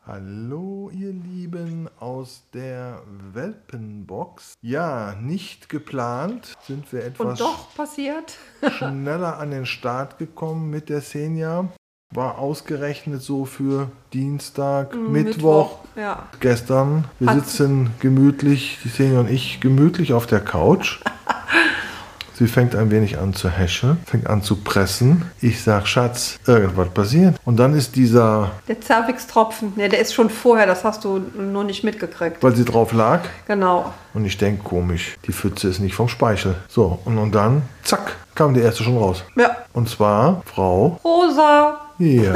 Hallo ihr Lieben aus der Welpenbox. Ja, nicht geplant sind wir etwas Und doch passiert. schneller an den Start gekommen mit der Xenia. War ausgerechnet so für Dienstag, Mittwoch. Ja. Gestern. Wir sitzen gemütlich, die Xenia und ich, gemütlich auf der Couch. Sie fängt ein wenig an zu häscheln, fängt an zu pressen. Ich sag, Schatz, irgendwas passiert. Und dann ist dieser... Der Zervix-Tropfen, ne, der ist schon vorher, das hast du nur nicht mitgekriegt. Weil sie drauf lag. Genau. Und ich denke, komisch, die Pfütze ist nicht vom Speichel. So, und dann, zack, kam die erste schon raus. Ja. Und zwar Frau... Rosa. Ja.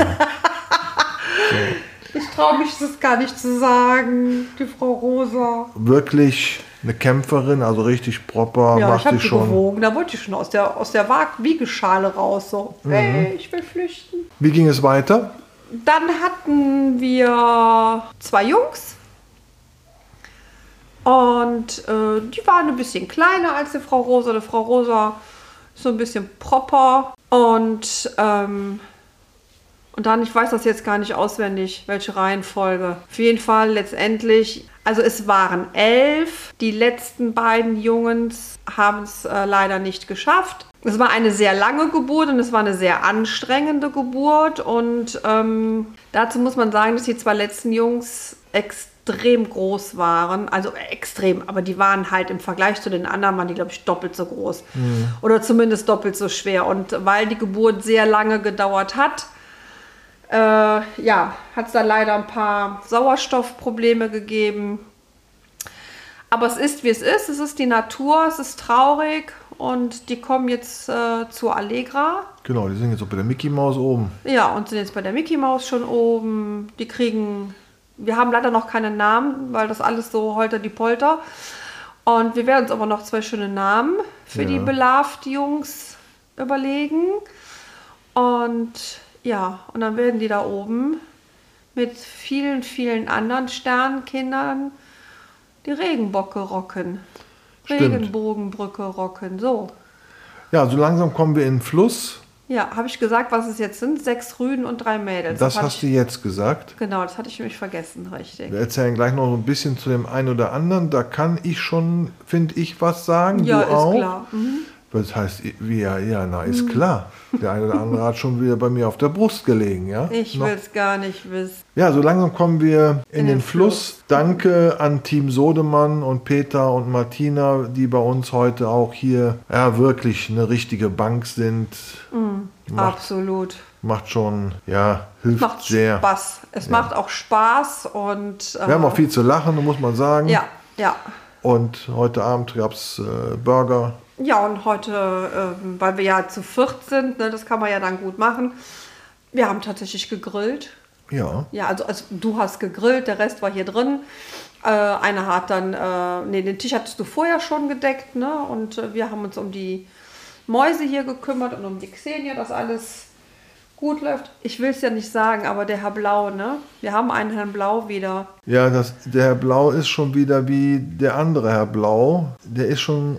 Ich traue mich das gar nicht zu sagen, die Frau Rosa. Wirklich eine Kämpferin, also richtig proper, Ja, macht ich habe sie sie schon. gewogen, da wollte ich schon aus der Wiegeschale raus. So, hey, ich will flüchten. Wie ging es weiter? Dann hatten wir 2 Jungs. Und die waren ein bisschen kleiner als die Frau Rosa. Die Frau Rosa ist so ein bisschen proper. Und dann, ich weiß das jetzt gar nicht auswendig, welche Reihenfolge. Auf jeden Fall letztendlich, also es waren 11. Die letzten beiden Jungs haben es leider nicht geschafft. Es war eine sehr lange Geburt und es war eine sehr anstrengende Geburt. Und dazu muss man sagen, dass die 2 letzten Jungs extrem groß waren. Also extrem, aber die waren halt im Vergleich zu den anderen, waren die, glaube ich, doppelt so groß. Oder zumindest doppelt so schwer. Und weil die Geburt sehr lange gedauert hat, hat es da leider ein paar Sauerstoffprobleme gegeben. Aber es ist, wie es ist. Es ist die Natur, es ist traurig. Und die kommen jetzt zur Allegra. Genau, die sind jetzt auch bei der Mickey Maus oben. Ja, und sind jetzt bei der Mickey Maus schon oben. Wir haben leider noch keine Namen, weil das alles so holter die Polter. Und wir werden uns aber noch 2 schöne Namen für die Beloved-Jungs überlegen. Und dann werden die da oben mit vielen, vielen anderen Sternkindern die Regenbocke rocken. Stimmt. Regenbogenbrücke rocken, so. Ja, so langsam kommen wir in den Fluss. Ja, habe ich gesagt, was es jetzt sind? 6 Rüden und 3 Mädels. Das hast du jetzt gesagt. Genau, das hatte ich nämlich vergessen, richtig. Wir erzählen gleich noch ein bisschen zu dem einen oder anderen. Da kann ich schon, finde ich, was sagen. Ja, du auch. Ist klar. Das heißt, ist klar. Der eine oder andere hat schon wieder bei mir auf der Brust gelegen, ja? Ich will es gar nicht wissen. Ja, so langsam kommen wir in den Fluss. Danke an Team Sodemann und Peter und Martina, die bei uns heute auch hier wirklich eine richtige Bank sind. Absolut. Macht schon, hilft Macht sehr. Spaß. Es macht auch Spaß und wir haben auch viel zu lachen, muss man sagen. Ja. Und heute Abend gab es Burger. Ja, und heute, weil wir ja zu 4 sind, ne, das kann man ja dann gut machen. Wir haben tatsächlich gegrillt. Ja. Ja, also du hast gegrillt, der Rest war hier drin. Einer hat dann, den Tisch hattest du vorher schon gedeckt, ne? Und wir haben uns um die Mäuse hier gekümmert und um die Xenia, dass alles gut läuft. Ich will es ja nicht sagen, aber der Herr Blau, ne? Wir haben einen Herrn Blau wieder. Ja, der Herr Blau ist schon wieder wie der andere Herr Blau. Der ist schon...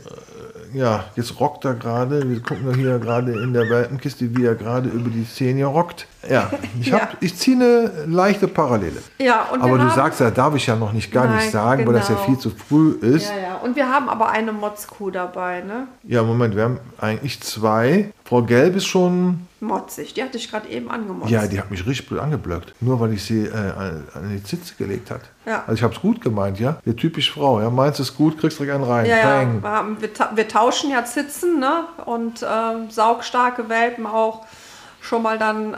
jetzt rockt er gerade. Wir gucken ja hier gerade in der Welpenkiste, wie er gerade über die Szene rockt. Ja, ich ziehe eine leichte Parallele. Ja, und aber du sagst, da darf ich ja noch nicht sagen, weil das ja viel zu früh ist. Ja. Und wir haben aber eine Motzkuh dabei, ne? Ja, Moment, wir haben eigentlich 2. Frau Gelb ist schon... motzig, die hatte ich gerade eben angemotzt. Ja, die hat mich richtig blöd angeblöckt. Nur weil ich sie an die Zitze gelegt hat. Ja. Also ich habe es gut gemeint, ja. Die typisch Frau, ja. Meinst du es gut, kriegst direkt einen rein. Ja. Wir tauschen ja Zitzen, ne? Und saugstarke Welpen auch schon mal dann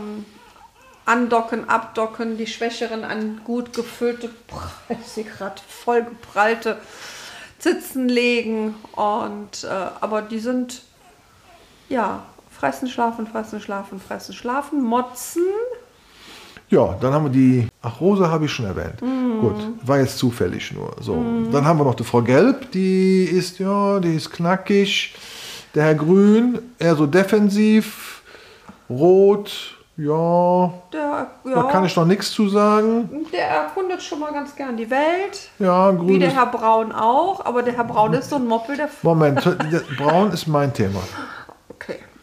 andocken, abdocken, die Schwächeren an gut gefüllte, gerade vollgeprallte Zitzen legen. Und aber die sind fressen, schlafen, motzen. Ja, dann haben wir die... Ach, Rosa habe ich schon erwähnt. Gut, war jetzt zufällig nur. So. Dann haben wir noch die Frau Gelb, die ist knackig. Der Herr Grün, eher so defensiv. Rot, da kann ich noch nichts zu sagen. Der erkundet schon mal ganz gern die Welt. Ja, Grün. Wie der Herr Braun auch, aber der Herr Braun ist so ein Moppel, der... Moment, Braun ist mein Thema. Okay.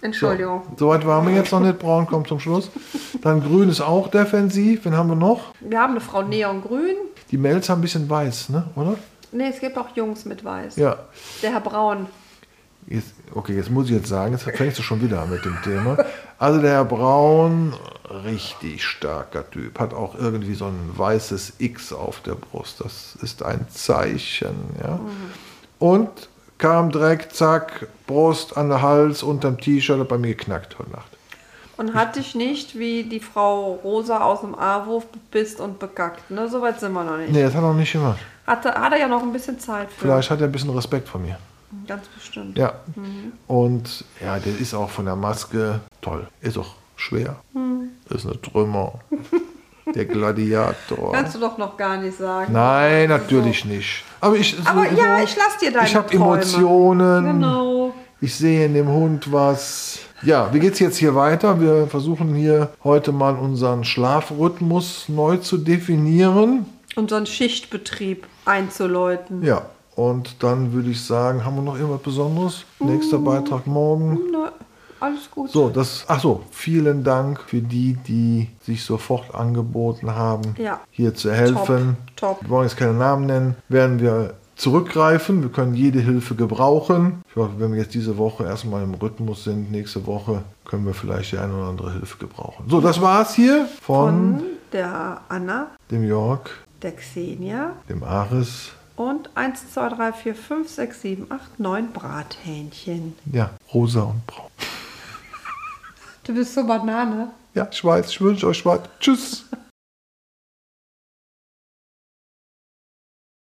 Entschuldigung. So weit waren wir jetzt noch nicht. Braun kommt zum Schluss. Dann grün ist auch defensiv. Wen haben wir noch? Wir haben eine Frau Neongrün. Die Mädels haben ein bisschen weiß, ne? Oder? Ne, es gibt auch Jungs mit Weiß. Ja. Der Herr Braun. Jetzt muss ich jetzt sagen, jetzt fängst du schon wieder an mit dem Thema. Also der Herr Braun, richtig starker Typ, hat auch irgendwie so ein weißes X auf der Brust. Das ist ein Zeichen, ja. Und kam direkt, zack, Brust an den Hals, unterm T-Shirt, hat bei mir geknackt heute Nacht. Und hat dich nicht wie die Frau Rosa aus dem A-Wurf bepisst und bekackt, ne? Soweit sind wir noch nicht. Nee, das hat er noch nicht gemacht. Hat er ja noch ein bisschen Zeit für. Vielleicht hat er ein bisschen Respekt vor mir. Ganz bestimmt. Ja. Und ja, der ist auch von der Maske toll. Ist auch schwer. Ist eine Trümmer. Der Gladiator. Kannst du doch noch gar nicht sagen. Nein, natürlich nicht. Aber ich lass dir deine Ich habe Träume. Emotionen. Genau. Ich sehe in dem Hund was. Ja, wie geht's jetzt hier weiter? Wir versuchen hier heute mal unseren Schlafrhythmus neu zu definieren. Unseren Schichtbetrieb einzuläuten. Ja, und dann würde ich sagen, haben wir noch irgendwas Besonderes? Nächster Beitrag morgen. Ne, alles gut. So, vielen Dank für die sich sofort angeboten haben, Ja. hier zu helfen. Top. Wir wollen jetzt keine Namen nennen, werden wir zurückgreifen. Wir können jede Hilfe gebrauchen. Ich hoffe, wenn wir jetzt diese Woche erstmal im Rhythmus sind, nächste Woche können wir vielleicht die eine oder andere Hilfe gebrauchen. So, das war's hier von der Anna, dem Jörg, der Xenia dem Aris. und 1, 2, 3, 4, 5, 6, 7, 8, 9 Brathähnchen. Ja, rosa und braun. Du bist so Banane. Ja, ich weiß, ich wünsche euch was. Tschüss.